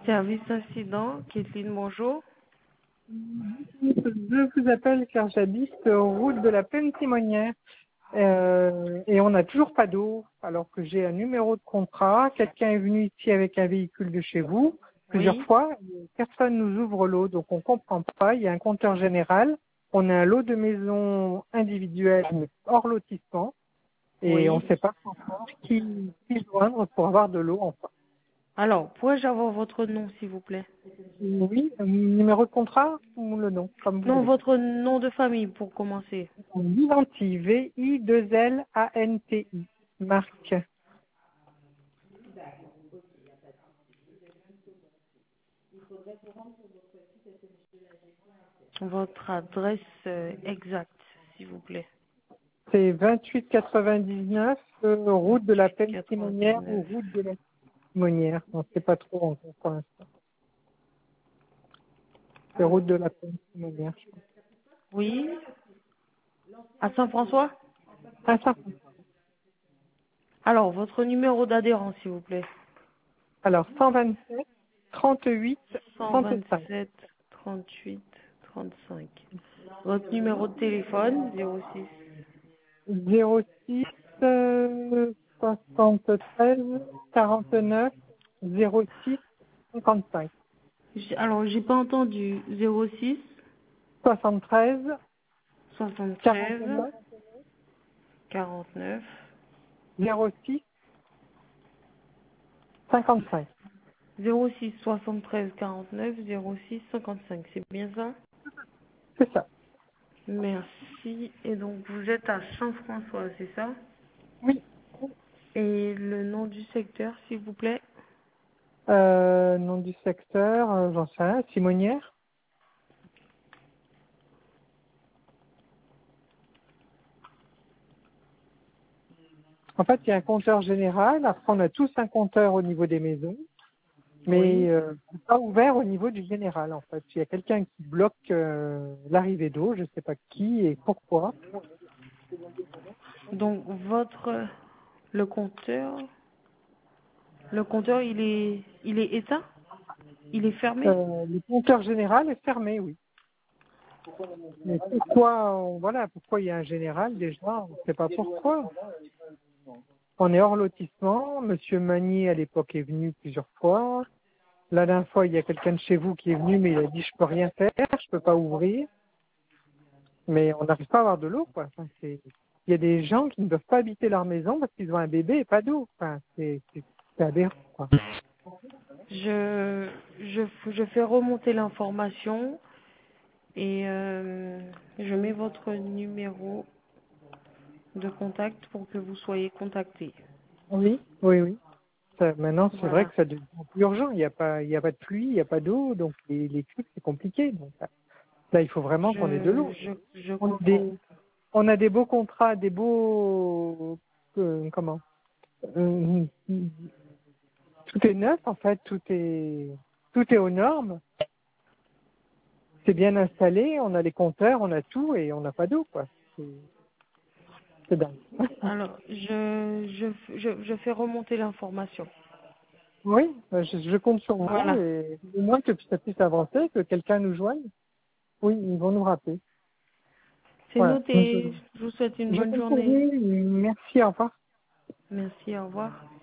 Service incident, Kathleen, bonjour. Je vous appelle car j'habite route de la Plaine Timonière et on n'a toujours pas d'eau alors que j'ai un numéro de contrat. Quelqu'un est venu ici avec un véhicule de chez vous plusieurs Oui. fois. Personne nous ouvre l'eau donc on comprend pas. Il y a un compteur général. On a un lot de maisons individuelles mais hors lotissement et on Oui. ne sait pas encore qui joindre pour avoir de l'eau enfin. Alors, pourrais-je avoir votre nom, s'il vous plaît? Oui, un numéro de contrat ou le nom comme vous Non, voulez. votre nom de famille, pour commencer. Vivanti, V-I-2-L-A-N-T-I, marque. Votre adresse exacte, s'il vous plaît. C'est 28,99 route de la Plaine Timonière 99. ou route de la Timonière. On ne sait pas trop encore pour l'instant. C'est route de la Plaine Timonière, je crois. Oui. À Saint-François? Ah, ça. Alors, votre numéro d'adhérence, s'il vous plaît. Alors, 127, 38, 35. 127 38 35. Votre numéro de téléphone, 06. 06 73 49 06 55. Alors, j'ai pas entendu. 06 73 73 49 49 06 55. 06 73 49 06 55. C'est bien ça? C'est ça. Merci. Et donc, vous êtes à Saint-François, c'est ça? Oui. Et le nom du secteur, s'il vous plaît? Nom du secteur, j'en sais rien, Simonière. En fait, il y a un compteur général. Après, on a tous un compteur au niveau des maisons, Oui. mais pas ouvert au niveau du général. En fait, il y a quelqu'un qui bloque l'arrivée d'eau. Je ne sais pas qui et pourquoi. Donc, le compteur, il est éteint? Il est fermé? Le compteur général est fermé, oui. Mais pourquoi, voilà, pourquoi il y a un général déjà, on ne sait pas pourquoi. On est hors lotissement. Monsieur Magnier, à l'époque, est venu plusieurs fois. La dernière fois, il y a quelqu'un de chez vous qui est venu, mais il a dit, je peux rien faire, je peux pas ouvrir. Mais on n'arrive pas à avoir de l'eau, quoi. Enfin, il y a des gens qui ne peuvent pas habiter leur maison parce qu'ils ont un bébé et pas d'eau. Enfin, c'est aberrant, quoi. Je fais remonter l'information et je mets votre numéro de contact pour que vous soyez contacté. Oui, oui, oui. Maintenant, c'est vrai Voilà. que ça devient plus urgent. Il y a pas de pluie, il n'y a pas d'eau, donc les trucs, c'est compliqué. Donc là, il faut vraiment qu'on ait de l'eau. Je On a comprends. on a des beaux contrats, des beaux, comment, euh, tout est neuf, en fait, tout est aux normes. C'est bien installé, on a les compteurs, on a tout et on n'a pas d'eau, quoi. C'est dingue. Alors, je fais remonter l'information. Oui, je compte sur vous Voilà. et au moins que ça puisse avancer, que quelqu'un nous joigne. Oui, ils vont nous rappeler. C'est Voilà. noté. Je vous souhaite une Je bonne compte sur journée. vous. Merci, au revoir. Merci, au revoir.